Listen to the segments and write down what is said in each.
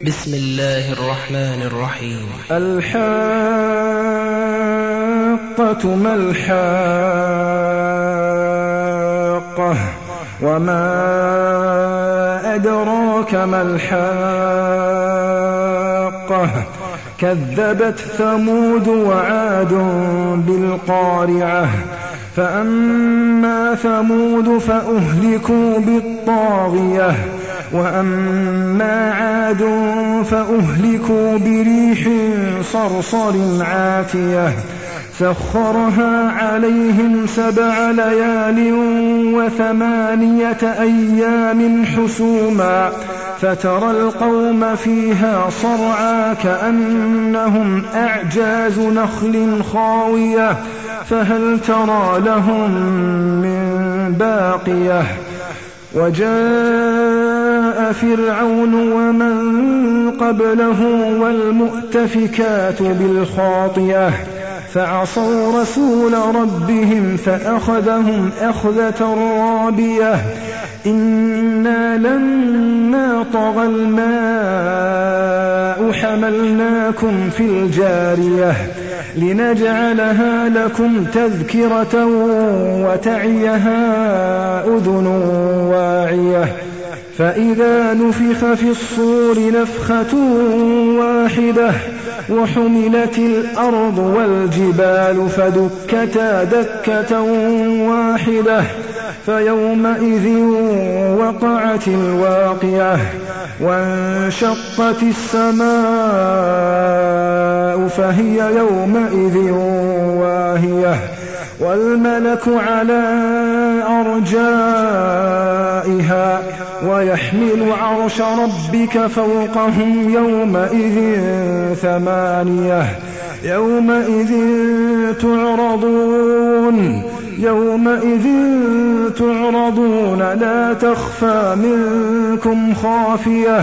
بسم الله الرحمن الرحيم. الحاقة ما الحاقة وما أدراك ما الحاقة كذبت ثمود وعاد بالقارعة فأما ثمود فأهلكوا بالطاغية وأما عاد فأهلكوا بريح صرصر عاتية سخرها عليهم 7 ليال و8 أيام حسوما فترى القوم فيها صرعى كأنهم أعجاز نخل خاوية فهل ترى لهم من باقية وجاء فرعون ومن قبله والمؤتفكات بالخاطية فعصوا رسول ربهم فأخذهم أخذة رابية إنا لما طغى الماء حملناكم في الجارية لنجعلها لكم تذكرة وتعيها أذن واعية فإذا نفخ في الصور نفخة واحدة وحملت الأرض والجبال فدكتا دكة واحدة فيومئذ وقعت الواقعة وانشقت السماء فهي يومئذ واهية والملك على أرجائها ويحمل عرش ربك فوقهم يومئذ 8 يومئذ تعرضون لا تخفى منكم خافية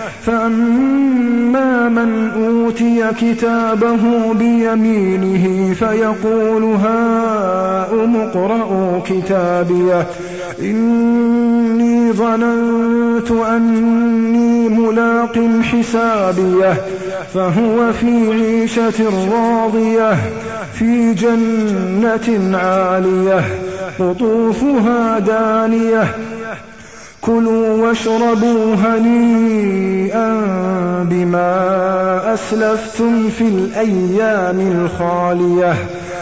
فأما من أوتي كتابه بيمينه فيقول هاؤم اقرءوا كتابيه إني ظننت أني ملاق حسابيه فهو في عيشة راضية في جنة عالية قطوفها دانية كلوا واشربوا هنيئا بما أسلفتم في الأيام الخالية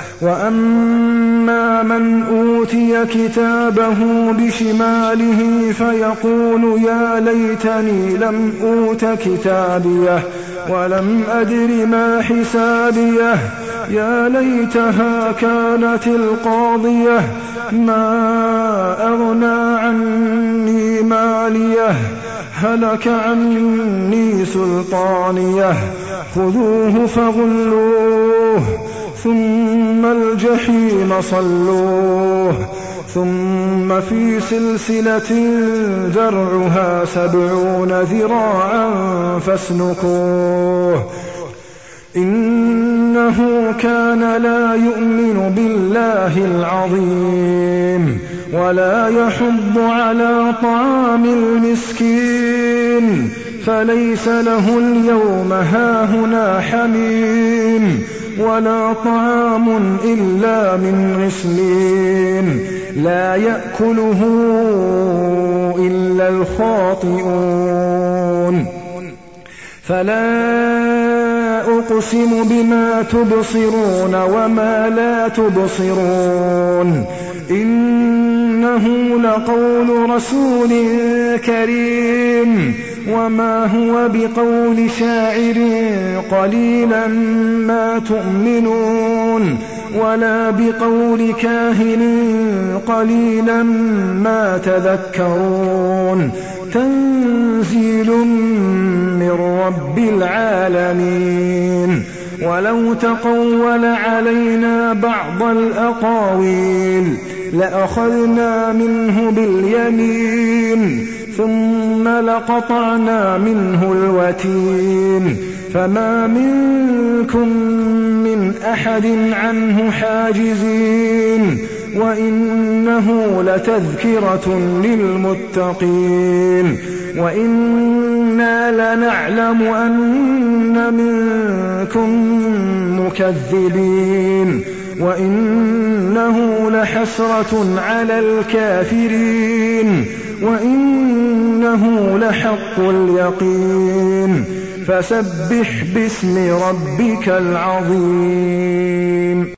وأما من أوتي كتابه بشماله فيقول يا ليتني لم أوت كتابيه ولم أدر ما حسابيه يا ليتها كانت القاضية ما أغنى عني ماليه هلك عني سلطانيه خذوه فغلوه ثم الجحيم صلوه ثم في سلسلة ذرعها 70 ذراعا فاسلكوه إنه كان لا يؤمن بالله العظيم ولا يحض على طعام المسكين فليس له اليوم هاهنا حميم ولا طعام إلا من غسلين لا يأكله إلا الخاطئون فلا أقسم بما تبصرون وما لا تبصرون إنه لقول رسول كريم وما هو بقول شاعر قليلا ما تؤمنون ولا بقول كاهن قليلا ما تذكرون تنزيل من رب العالمين ولو تقول علينا بعض الأقاويل لأخذنا منه باليمين ثم لقطعنا منه الوتين فما منكم من أحد عنه حاجزين وإنه لتذكرة للمتقين وإن وإنا لنعلم أن منكم مكذبين وإنه لحسرة على الكافرين وإنه لحق اليقين فسبح باسم ربك العظيم.